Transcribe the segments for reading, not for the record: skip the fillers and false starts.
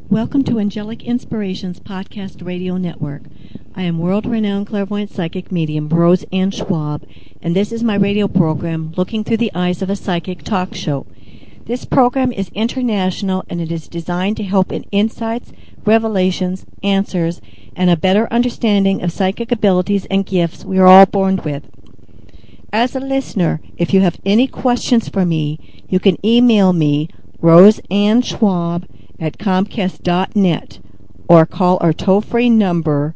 Welcome to Angelic Inspirations Podcast Radio Network. I am world-renowned clairvoyant psychic medium Rose Ann Schwab, and this is my radio program, Looking Through the Eyes of a Psychic Talk Show. This program is international, and it is designed to help in insights, revelations, answers, and a better understanding of psychic abilities and gifts we are all born with. As a listener, if you have any questions for me, you can email me, roseannschwab@comcast.net, or call our toll-free number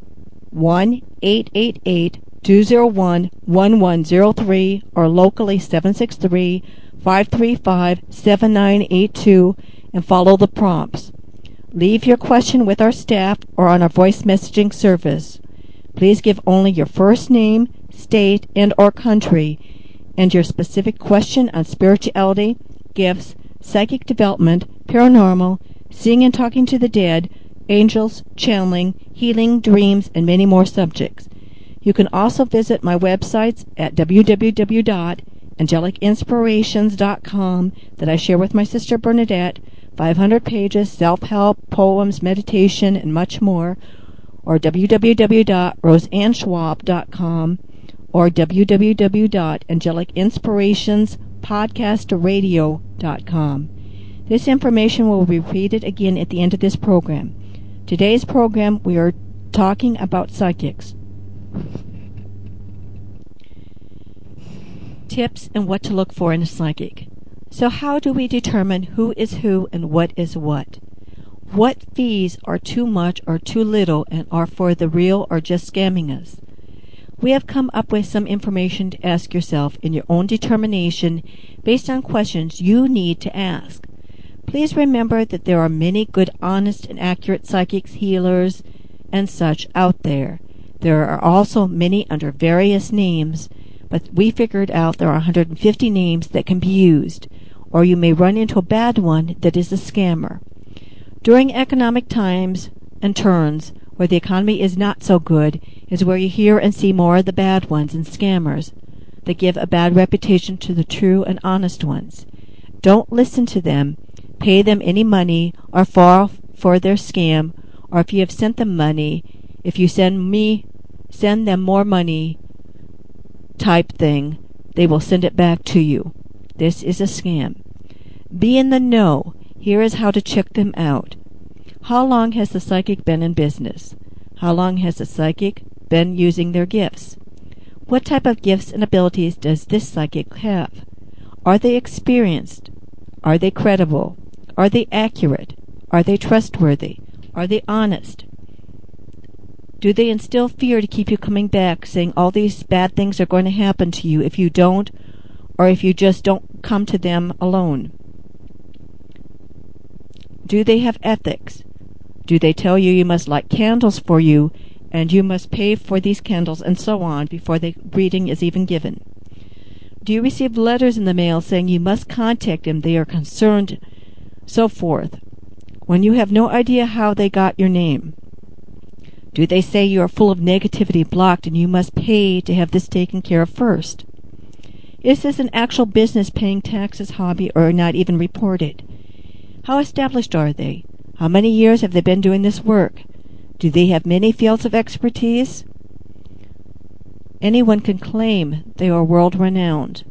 1-888-201-1103 or locally 763-535-7982 and follow the prompts. Leave your question with our staff or on our voice messaging service. Please give only your first name, state, and or country, and your specific question on spirituality, gifts, psychic development, paranormal, seeing and talking to the dead, angels, channeling, healing, dreams, and many more subjects. You can also visit my websites at www.angelicinspirations.com that I share with my sister Bernadette, 500 pages, self-help, poems, meditation, and much more, or www.roseannschwab.com or www.angelicinspirationspodcastradio.com. This information will be repeated again at the end of this program. Today's program, we are talking about psychics. Tips and what to look for in a psychic. So how do we determine who is who and what is what? What fees are too much or too little and are for the real or just scamming us? We have come up with some information to ask yourself in your own determination based on questions you need to ask. Please remember that there are many good, honest, and accurate psychics, healers, and such out there. There are also many under various names, but we figured out there are 150 names that can be used, or you may run into a bad one that is a scammer. During economic times and turns, where the economy is not so good, is where you hear and see more of the bad ones and scammers that give a bad reputation to the true and honest ones. Don't listen to them, pay them any money, or fall for their scam, or if you have sent them money, if you send them more money type thing, they will send it back to you. This is a scam. Be in the know. Here is how to check them out. How long has the psychic been in business? How long has the psychic been using their gifts? What type of gifts and abilities does this psychic have? Are they experienced? Are they credible? Are they accurate? Are they trustworthy? Are they honest? Do they instill fear to keep you coming back, saying all these bad things are going to happen to you if you don't, or if you just don't come to them alone? Do they have ethics? Do they tell you you must light candles for you, and you must pay for these candles, and so on, before the reading is even given? Do you receive letters in the mail saying you must contact them, they are concerned, so forth, when you have no idea how they got your name? Do they say you are full of negativity, blocked, and you must pay to have this taken care of first? Is this an actual business paying taxes, hobby, or not even reported? How established are they? How many years have they been doing this work? Do they have many fields of expertise? Anyone can claim they are world-renowned.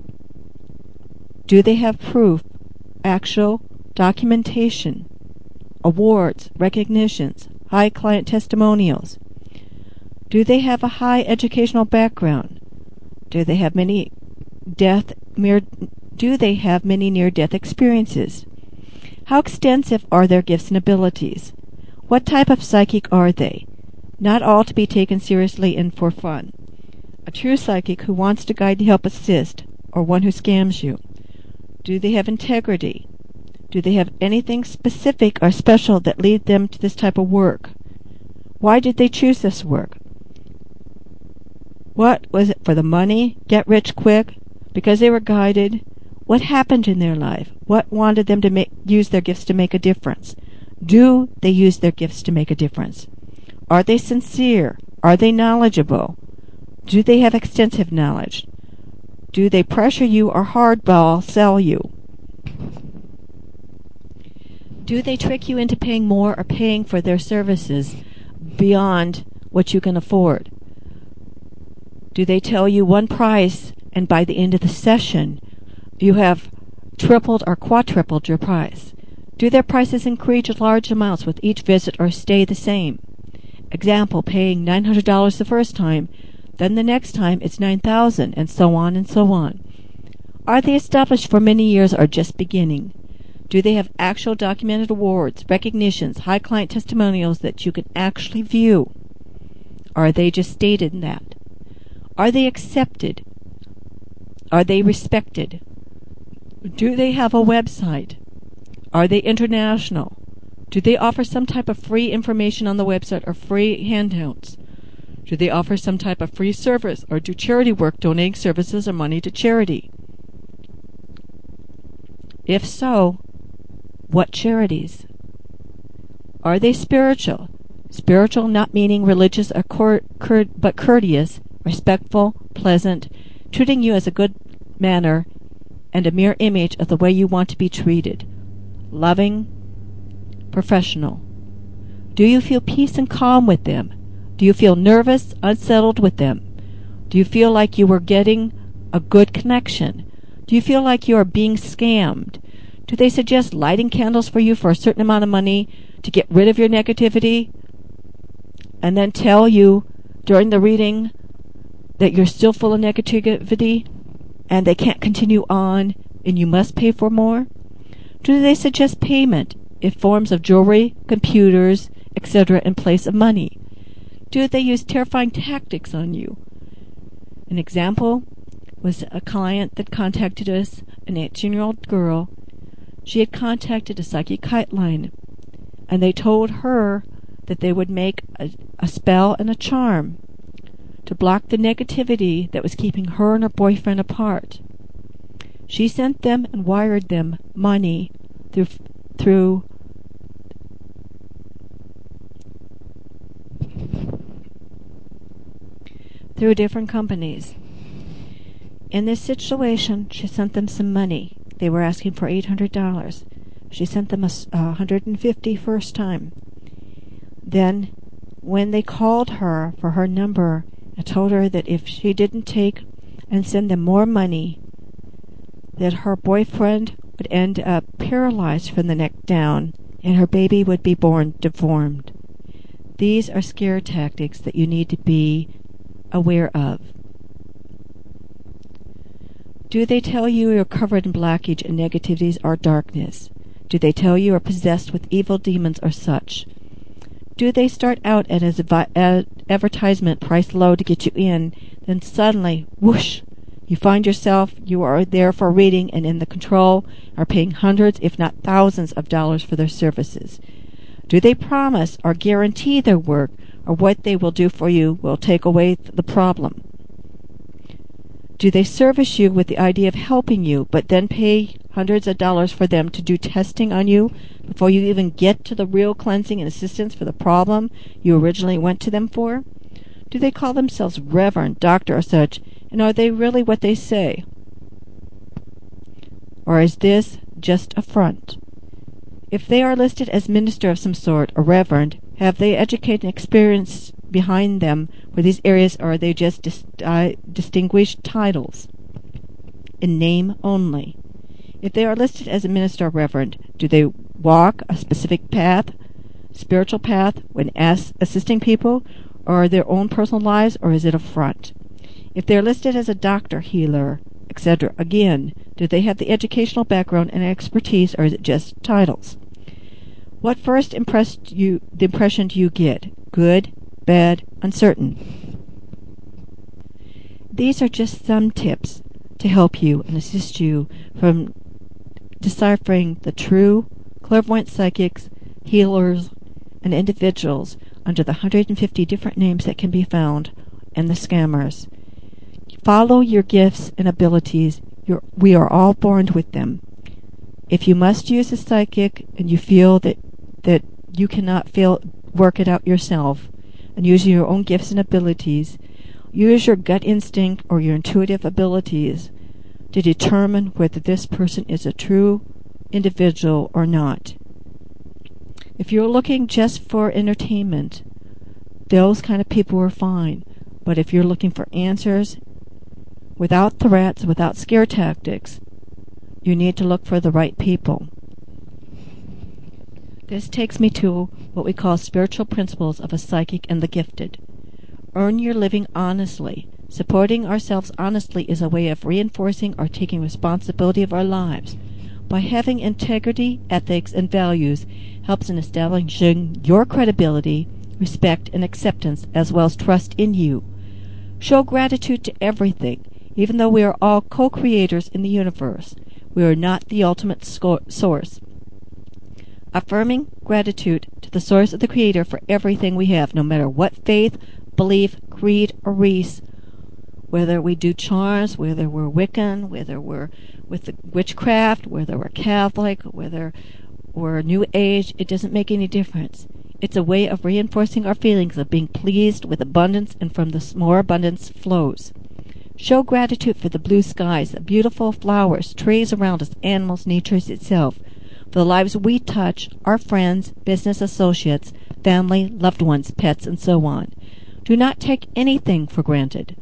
Do they have proof, actual documentation, awards, recognitions, high client testimonials? Do they have a high educational background? Do they have many near-death experiences? How extensive are their gifts and abilities? What type of psychic are they? Not all to be taken seriously and for fun. A true psychic who wants to guide, help, assist, or one who scams you. Do they have integrity? Do they have anything specific or special that lead them to this type of work? Why did they choose this work? What was it, for the money? Get rich quick? Because they were guided? What happened in their life? What wanted them to use their gifts to make a difference? Do they use their gifts to make a difference? Are they sincere? Are they knowledgeable? Do they have extensive knowledge? Do they pressure you or hardball sell you? Do they trick you into paying more or paying for their services beyond what you can afford? Do they tell you one price and by the end of the session you have tripled or quadrupled your price? Do their prices increase large amounts with each visit or stay the same? Example, paying $900 the first time, then the next time it's $9,000, and so on and so on. Are they established for many years or just beginning? Do they have actual documented awards, recognitions, high client testimonials that you can actually view? Are they just stated in that? Are they accepted? Are they respected? Do they have a website? Are they international? Do they offer some type of free information on the website or free handouts? Do they offer some type of free service or do charity work donating services or money to charity? If so, what charities? Are they spiritual? Spiritual not meaning religious or but courteous, respectful, pleasant, treating you as a good manner and a mere image of the way you want to be treated. Loving, professional. Do you feel peace and calm with them? Do you feel nervous, unsettled with them? Do you feel like you are getting a good connection? Do you feel like you are being scammed? Do they suggest lighting candles for you for a certain amount of money to get rid of your negativity? And then tell you during the reading that you're still full of negativity and they can't continue on and you must pay for more? Do they suggest payment in forms of jewelry, computers, etc. in place of money? Do they use terrifying tactics on you? An example was a client that contacted us, an 18-year-old girl. She had contacted a psychic line, and they told her that they would make a spell and a charm to block the negativity that was keeping her and her boyfriend apart. She sent them and wired them money through different companies. In this situation, she sent them some money. They were asking for $800. She sent them $150 first time. Then, when they called her for her number and told her that if she didn't take and send them more money, that her boyfriend would end up paralyzed from the neck down and her baby would be born deformed. These are scare tactics that you need to be aware of. Do they tell you you're covered in blockage and negativities or darkness? Do they tell you you're possessed with evil demons or such? Do they start out at an advertisement priced low to get you in, then suddenly, whoosh, you find yourself, you are there for a reading and in the control, are paying hundreds if not thousands of dollars for their services? Do they promise or guarantee their work or what they will do for you will take away the problem? Do they service you with the idea of helping you, but then pay hundreds of dollars for them to do testing on you before you even get to the real cleansing and assistance for the problem you originally went to them for? Do they call themselves reverend, doctor, or such, and are they really what they say? Or is this just a front? If they are listed as minister of some sort, or reverend, have they educated and experience behind them for these areas, or are they just distinguished titles in name only? If they are listed as a minister or reverend, do they walk a specific path, spiritual path, when assisting people, or their own personal lives, or is it a front? If they are listed as a doctor, healer, etc., again, do they have the educational background and expertise, or is it just titles? What first the impression do you get? Good, bad, uncertain? These are just some tips to help you and assist you from deciphering the true clairvoyant psychics, healers, and individuals under the 150 different names that can be found, and the scammers. Follow your gifts and abilities. We are all born with them. If you must use a psychic and you feel that you cannot work it out yourself, and use your own gifts and abilities, use your gut instinct or your intuitive abilities to determine whether this person is a true individual or not. If you're looking just for entertainment, those kind of people are fine. But if you're looking for answers without threats, without scare tactics, you need to look for the right people. This takes me to what we call spiritual principles of a psychic and the gifted. Earn your living honestly. Supporting ourselves honestly is a way of reinforcing or taking responsibility of our lives. By having integrity, ethics, and values helps in establishing your credibility, respect, and acceptance, as well as trust in you. Show gratitude to everything. Even though we are all co-creators in the universe, we are not the ultimate source. Affirming gratitude to the source of the Creator for everything we have, no matter what faith, belief, creed, or race, whether we do charms, whether we're Wiccan, whether we're with the witchcraft, whether we're Catholic, whether we're New Age, it doesn't make any difference. It's a way of reinforcing our feelings of being pleased with abundance, and from this more abundance flows. Show gratitude for the blue skies, the beautiful flowers, trees around us, animals, nature itself, for the lives we touch, our friends, business associates, family, loved ones, pets, and so on. Do not take anything for granted.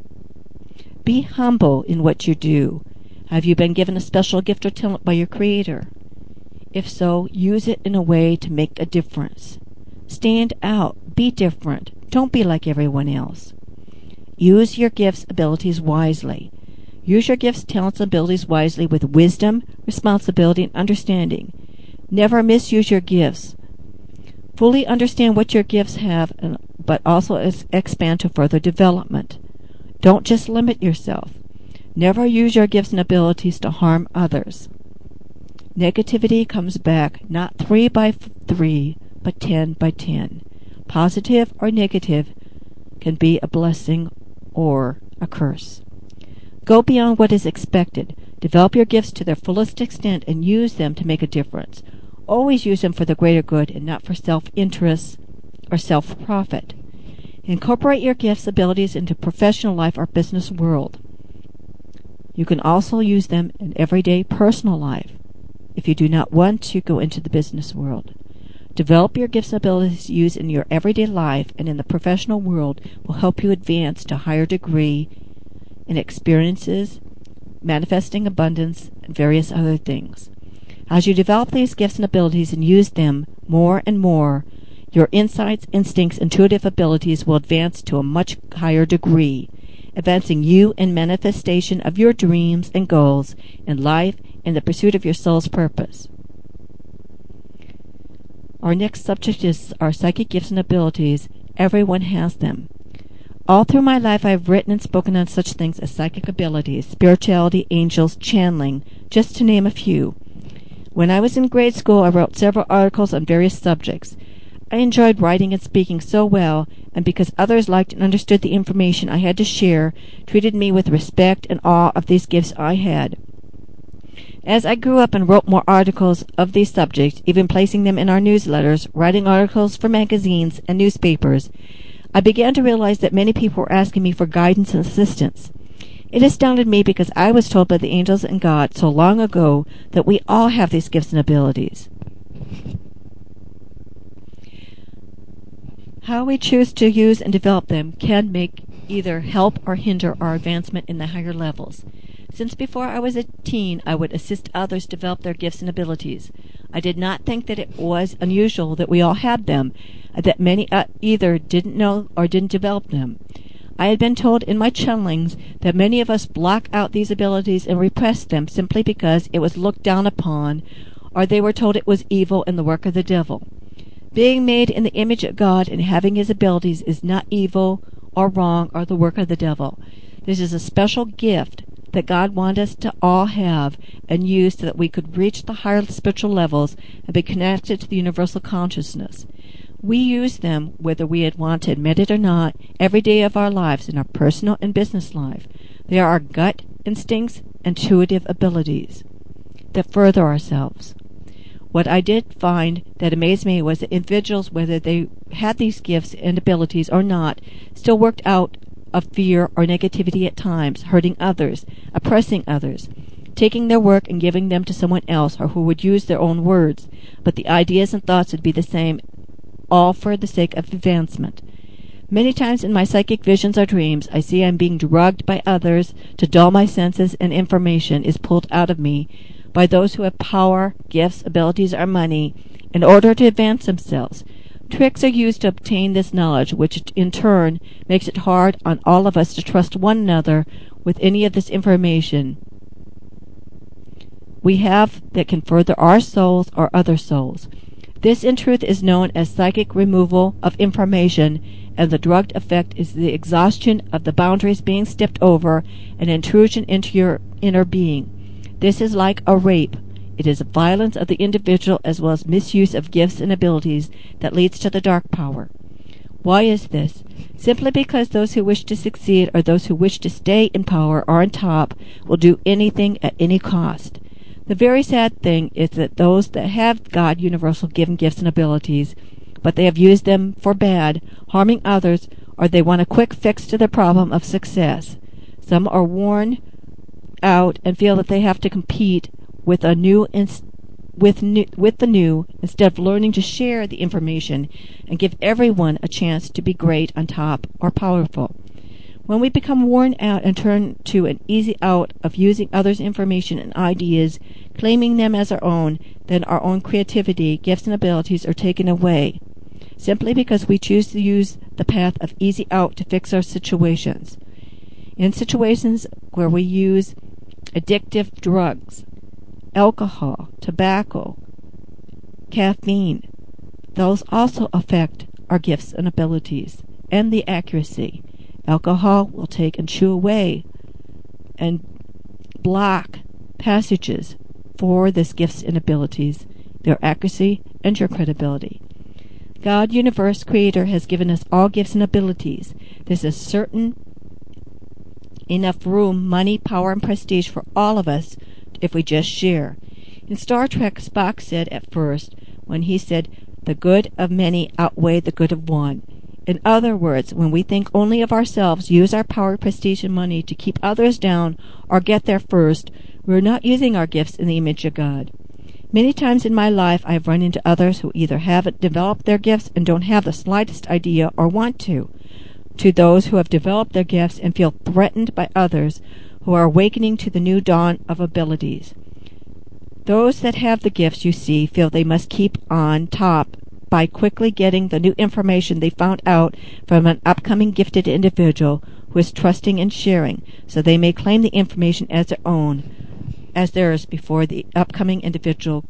Be humble in what you do. Have you been given a special gift or talent by your Creator? If so, use it in a way to make a difference. Stand out. Be different. Don't be like everyone else. Use your gifts, abilities wisely. Use your gifts, talents, and abilities wisely with wisdom, responsibility, and understanding. Never misuse your gifts. Fully understand what your gifts have, but also expand to further development. Don't just limit yourself. Never use your gifts and abilities to harm others. Negativity comes back not 3 by 3, but 10 by 10. Positive or negative can be a blessing or a curse. Go beyond what is expected. Develop your gifts to their fullest extent and use them to make a difference. Always use them for the greater good and not for self-interest or self-profit. Incorporate your gifts, abilities into professional life or business world. You can also use them in everyday personal life if you do not want to go into the business world. Develop your gifts and abilities used in your everyday life and in the professional world will help you advance to a higher degree in experiences, manifesting abundance, and various other things. As you develop these gifts and abilities and use them more and more, your insights, instincts, intuitive abilities will advance to a much higher degree, advancing you in manifestation of your dreams and goals in life and the pursuit of your soul's purpose. Our next subject is our psychic gifts and abilities. Everyone has them. All through my life I have written and spoken on such things as psychic abilities, spirituality, angels, channeling, just to name a few. When I was in grade school, I wrote several articles on various subjects. I enjoyed writing and speaking so well, and because others liked and understood the information I had to share, treated me with respect and awe of these gifts I had. As I grew up and wrote more articles of these subjects, even placing them in our newsletters, writing articles for magazines and newspapers, I began to realize that many people were asking me for guidance and assistance. It astounded me because I was told by the angels and God so long ago that we all have these gifts and abilities. How we choose to use and develop them can make either help or hinder our advancement in the higher levels. Since before I was a teen, I would assist others develop their gifts and abilities. I did not think that it was unusual that we all had them, that many either didn't know or didn't develop them. I had been told in my channelings that many of us block out these abilities and repress them simply because it was looked down upon, or they were told it was evil and the work of the devil. Being made in the image of God and having his abilities is not evil or wrong or the work of the devil. This is a special gift that God wanted us to all have and use so that we could reach the higher spiritual levels and be connected to the universal consciousness. We use them, whether we had want to admit it or not, every day of our lives in our personal and business life. They are our gut instincts, intuitive abilities that further ourselves. What I did find that amazed me was that individuals, whether they had these gifts and abilities or not, still worked out of fear or negativity at times, hurting others, oppressing others. taking their work and giving them to someone else, or who would use their own words, but the ideas and thoughts would be the same, all for the sake of advancement. Many times in my psychic visions or dreams, I see I am being drugged by others to dull my senses, and information is pulled out of me by those who have power, gifts, abilities, or money in order to advance themselves. Tricks are used to obtain this knowledge, which in turn makes it hard on all of us to trust one another with any of this information we have that can further our souls or other souls. This in truth is known as psychic removal of information, and the drugged effect is the exhaustion of the boundaries being stepped over and intrusion into your inner being. This is like a rape. It is a violence of the individual as well as misuse of gifts and abilities that leads to the dark power. Why is this? Simply because those who wish to succeed or those who wish to stay in power or on top will do anything at any cost. The very sad thing is that those that have God universal given gifts and abilities, but they have used them for bad, harming others, or they want a quick fix to their problem of success. Some are worn out and feel that they have to compete with the new instead of learning to share the information and give everyone a chance to be great on top or powerful. When we become worn out and turn to an easy out of using others' information and ideas, claiming them as our own, then our own creativity, gifts, and abilities are taken away, simply because we choose to use the path of easy out to fix our situations. In situations where we use addictive drugs, alcohol, tobacco, caffeine, those also affect our gifts and abilities and the accuracy. Alcohol will take and chew away and block passages for this gifts and abilities, their accuracy, and your credibility. God, Universe, Creator, has given us all gifts and abilities. There's a certain enough room, money, power, and prestige for all of us if we just share. In Star Trek, Spock said at first, when he said, "The good of many outweigh the good of one." In other words, when we think only of ourselves, use our power, prestige, and money to keep others down or get there first, we're not using our gifts in the image of God. Many times in my life I have run into others who either haven't developed their gifts and don't have the slightest idea or want to those who have developed their gifts and feel threatened by others who are awakening to the new dawn of abilities. Those that have the gifts, you see, feel they must keep on top by quickly getting the new information they found out from an upcoming gifted individual who is trusting and sharing, so they may claim the information as their own, as theirs before the upcoming individual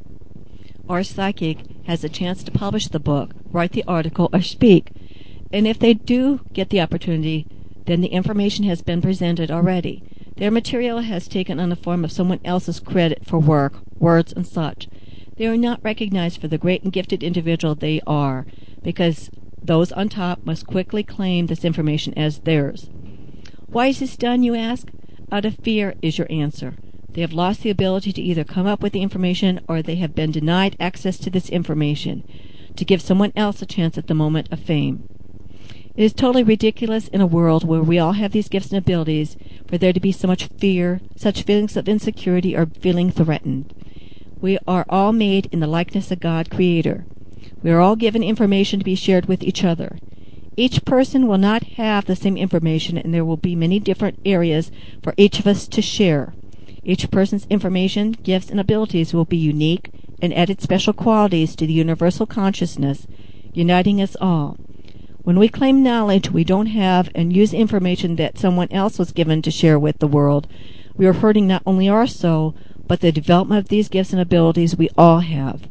or psychic has a chance to publish the book, write the article, or speak. And if they do get the opportunity, then the information has been presented already. Their material has taken on the form of someone else's credit for work, words, and such. They are not recognized for the great and gifted individual they are, because those on top must quickly claim this information as theirs. Why is this done, you ask? Out of fear is your answer. They have lost the ability to either come up with the information or they have been denied access to this information to give someone else a chance at the moment of fame. It is totally ridiculous in a world where we all have these gifts and abilities for there to be so much fear, such feelings of insecurity or feeling threatened. We are all made in the likeness of God, Creator. We are all given information to be shared with each other. Each person will not have the same information, and there will be many different areas for each of us to share. Each person's information, gifts, and abilities will be unique and added special qualities to the universal consciousness, uniting us all. When we claim knowledge we don't have and use information that someone else was given to share with the world, we are hurting not only our soul, but the development of these gifts and abilities we all have.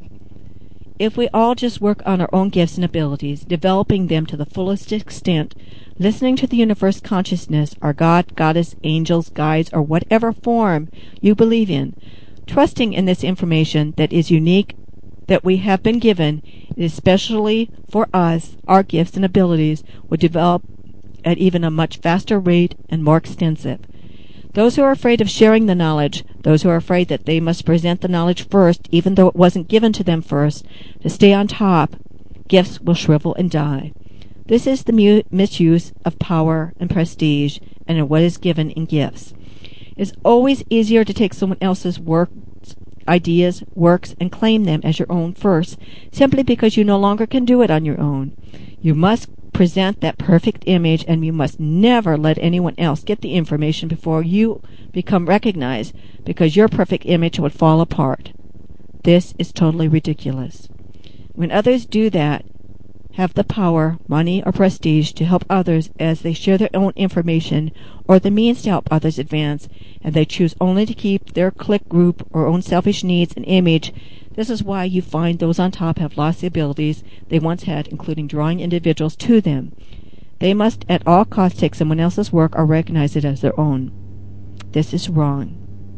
If we all just work on our own gifts and abilities, developing them to the fullest extent, listening to the universe consciousness, our God, Goddess, angels, guides, or whatever form you believe in, trusting in this information that is unique, that we have been given, especially for us, our gifts and abilities would develop at even a much faster rate and more extensive. Those who are afraid of sharing the knowledge, those who are afraid that they must present the knowledge first, even though it wasn't given to them first, to stay on top, gifts will shrivel and die. This is the misuse of power and prestige and what is given in gifts. It's always easier to take someone else's ideas, works, and claim them as your own first, simply because you no longer can do it on your own. You must present that perfect image, and you must never let anyone else get the information before you become recognized, because your perfect image would fall apart. This is totally ridiculous. When others do that, have the power, money, or prestige to help others as they share their own information or the means to help others advance, and they choose only to keep their clique group or own selfish needs and image, this is why you find those on top have lost the abilities they once had, including drawing individuals to them. They must at all costs take someone else's work or recognize it as their own. This is wrong.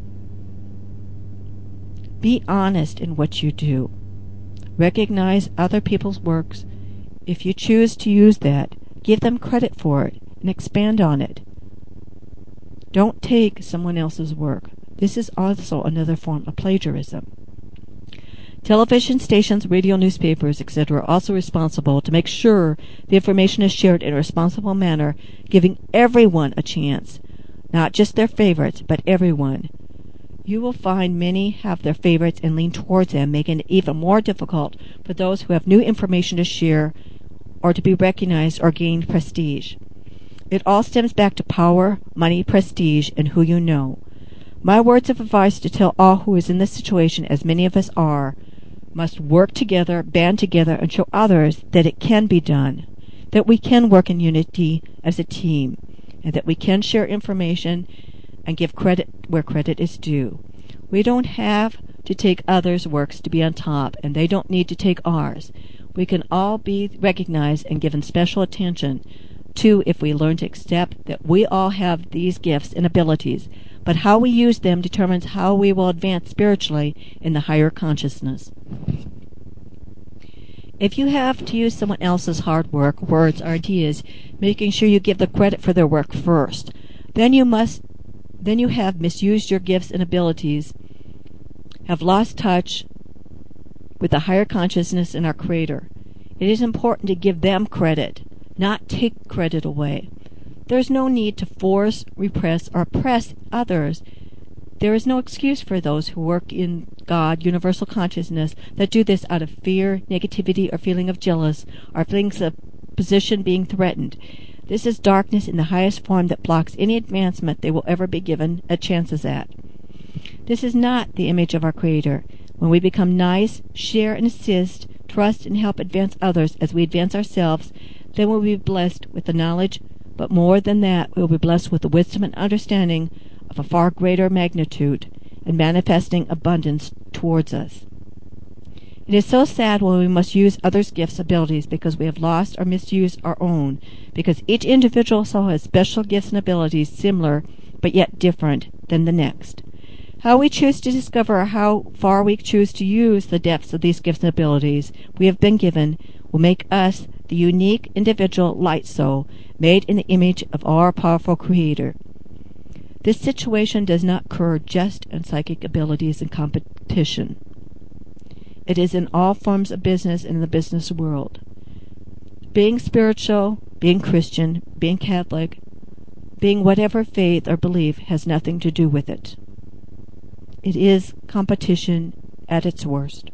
Be honest in what you do. Recognize other people's works. If you choose to use that, give them credit for it and expand on it. Don't take someone else's work. This is also another form of plagiarism. Television stations, radio, newspapers, etc. are also responsible to make sure the information is shared in a responsible manner, giving everyone a chance, not just their favorites, but everyone. You will find many have their favorites and lean towards them, making it even more difficult for those who have new information to share or to be recognized or gain prestige. It all stems back to power, money, prestige, and who you know. My words of advice to tell all who is in this situation, as many of us are, must work together, band together, and show others that it can be done, that we can work in unity as a team, and that we can share information and give credit where credit is due. We don't have to take others' works to be on top, and they don't need to take ours. We can all be recognized and given special attention to if we learn to accept that we all have these gifts and abilities, but how we use them determines how we will advance spiritually in the higher consciousness. If you have to use someone else's hard work, words, or ideas, making sure you give the credit for their work first, then you have misused your gifts and abilities, have lost touch with the higher consciousness in our Creator. It is important to give them credit, not take credit away. There is no need to force, repress, or oppress others. There is no excuse for those who work in God, universal consciousness, that do this out of fear, negativity, or feeling of jealous, or feelings of position being threatened. This is darkness in the highest form that blocks any advancement they will ever be given a chances at. This is not the image of our Creator. When we become nice, share and assist, trust and help advance others as we advance ourselves, then we'll be blessed with the knowledge, but more than that, we will be blessed with the wisdom and understanding of a far greater magnitude and manifesting abundance towards us. It is so sad when we must use others' gifts, abilities, because we have lost or misused our own, because each individual soul has special gifts and abilities similar but yet different than the next. How we choose to discover or how far we choose to use the depths of these gifts and abilities we have been given will make us the unique individual light soul made in the image of our powerful Creator. This situation does not occur just in psychic abilities and competition. It is in all forms of business and in the business world. Being spiritual, being Christian, being Catholic, being whatever faith or belief has nothing to do with it. It is competition at its worst.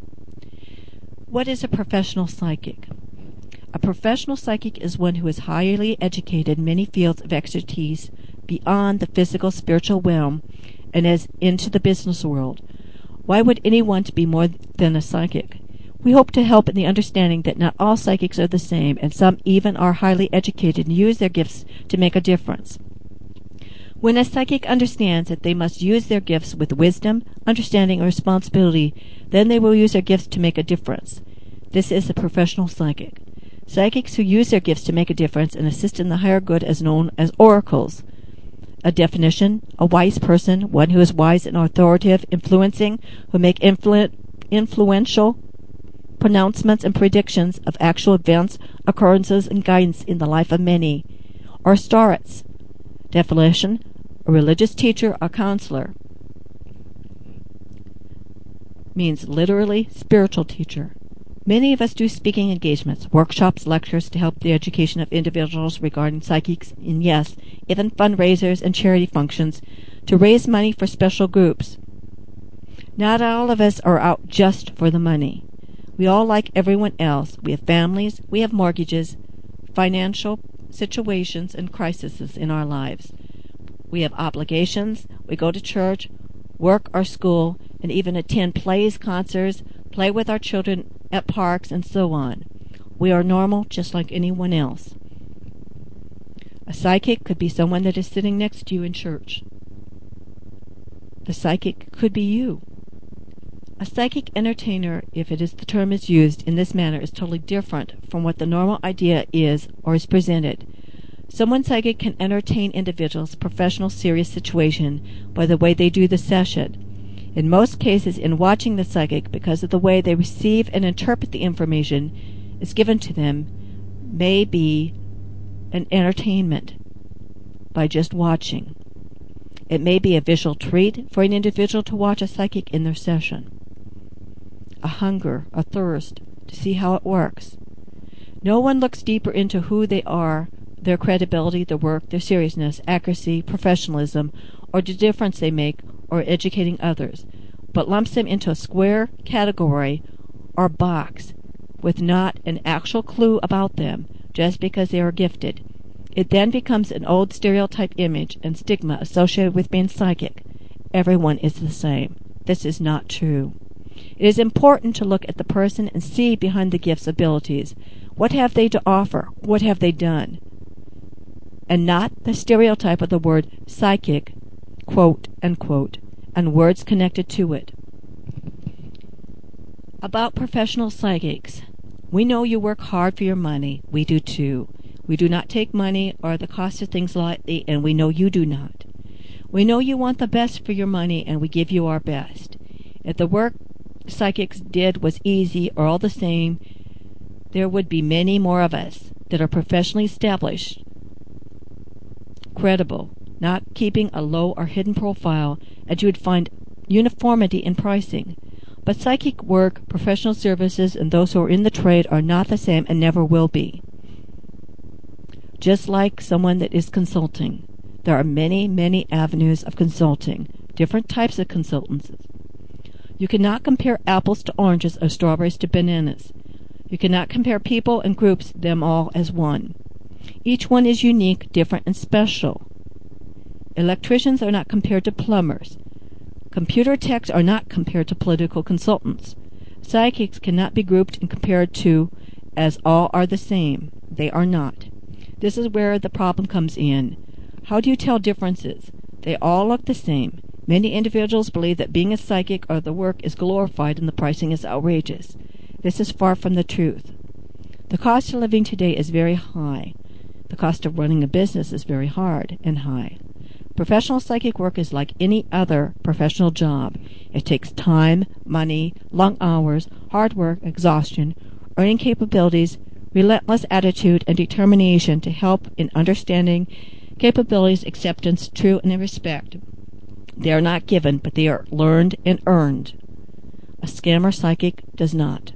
What is a professional psychic? A professional psychic is one who is highly educated in many fields of expertise beyond the physical spiritual realm and is into the business world. Why would anyone be more than a psychic? We hope to help in the understanding that not all psychics are the same, and some even are highly educated and use their gifts to make a difference. When a psychic understands that they must use their gifts with wisdom, understanding, and responsibility, then they will use their gifts to make a difference. This is a professional psychic. Psychics who use their gifts to make a difference and assist in the higher good is known as oracles. A definition: a wise person, one who is wise and authoritative, influencing, who make influential pronouncements and predictions of actual events, occurrences, and guidance in the life of many. Or starets. Definition: a religious teacher or counselor. Means literally spiritual teacher. Many of us do speaking engagements, workshops, lectures to help the education of individuals regarding psychics, and yes, even fundraisers and charity functions to raise money for special groups. Not all of us are out just for the money. We all, like everyone else, we have families, we have mortgages, financial situations and crises in our lives. We have obligations, we go to church, work or school, and even attend plays, concerts, play with our children at parks, and so on. We are normal just like anyone else. A psychic could be someone that is sitting next to you in church. The psychic could be you. A psychic entertainer, if the term is used in this manner, is totally different from what the normal idea is or is presented. Someone psychic can entertain individuals' professional serious situation by the way they do the session. In most cases, in watching the psychic, because of the way they receive and interpret the information is given to them, may be an entertainment by just watching. It may be a visual treat for an individual to watch a psychic in their session. A hunger, a thirst to see how it works. No one looks deeper into who they are, their credibility, their work, their seriousness, accuracy, professionalism, or the difference they make or educating others, but lumps them into a square category or box with not an actual clue about them just because they are gifted. It then becomes an old stereotype image and stigma associated with being psychic. Everyone is the same. This is not true. It is important to look at the person and see behind the gift's abilities. What have they to offer? What have they done? And not the stereotype of the word psychic, quote, unquote, and words connected to it. About professional psychics. We know you work hard for your money. We do too. We do not take money or the cost of things lightly, and we know you do not. We know you want the best for your money, and we give you our best. If the work psychics did was easy or all the same, there would be many more of us that are professionally established, credible, not keeping a low or hidden profile, and you would find uniformity in pricing. But psychic work, professional services, and those who are in the trade are not the same and never will be. Just like someone that is consulting. There are many, many avenues of consulting, different types of consultants. You cannot compare apples to oranges or strawberries to bananas. You cannot compare people and groups them all as one. Each one is unique, different, and special. Electricians are not compared to plumbers. Computer techs are not compared to political consultants. Psychics cannot be grouped and compared to as all are the same. They are not. This is where the problem comes in. How do you tell differences? They all look the same. Many individuals believe that being a psychic or the work is glorified and the pricing is outrageous. This is far from the truth. The cost of living today is very high. The cost of running a business is very hard and high. Professional psychic work is like any other professional job. It takes time, money, long hours, hard work, exhaustion, earning capabilities, relentless attitude, and determination to help in understanding capabilities, acceptance, true, and respect. They are not given, but they are learned and earned. A scammer psychic does not.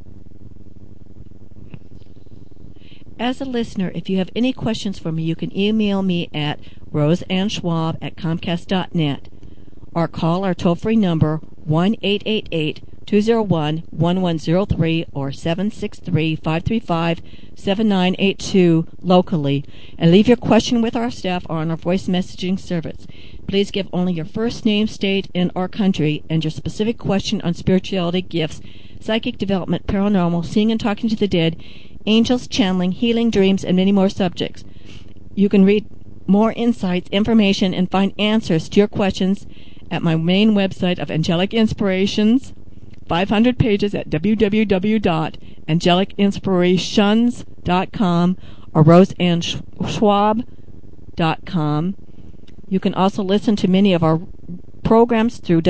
As a listener, if you have any questions for me, you can email me at roseannschwab@comcast.net or call our toll-free number 1-888-201-1103 or 763-535-7982 locally and leave your question with our staff or on our voice messaging service. Please give only your first name, state, and or country and your specific question on spirituality, gifts, psychic development, paranormal, seeing and talking to the dead, angels, channeling, healing, dreams, and many more subjects. You can read more insights, information, and find answers to your questions at my main website of Angelic Inspirations, 500 pages at www.angelicinspirations.com or roseannschwab.com. You can also listen to many of our programs through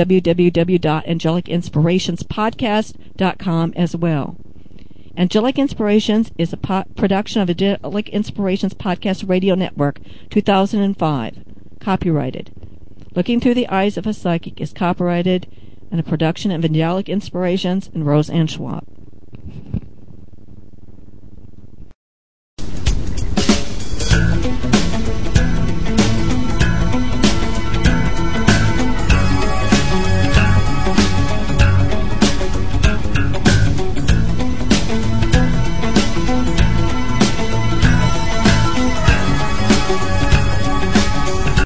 www.angelicinspirationspodcast.com as well. Angelic Inspirations is a production of Angelic Inspirations Podcast Radio Network, 2005. Copyrighted. Looking Through the Eyes of a Psychic is copyrighted and a production of Angelic Inspirations and Roseanne Schwab.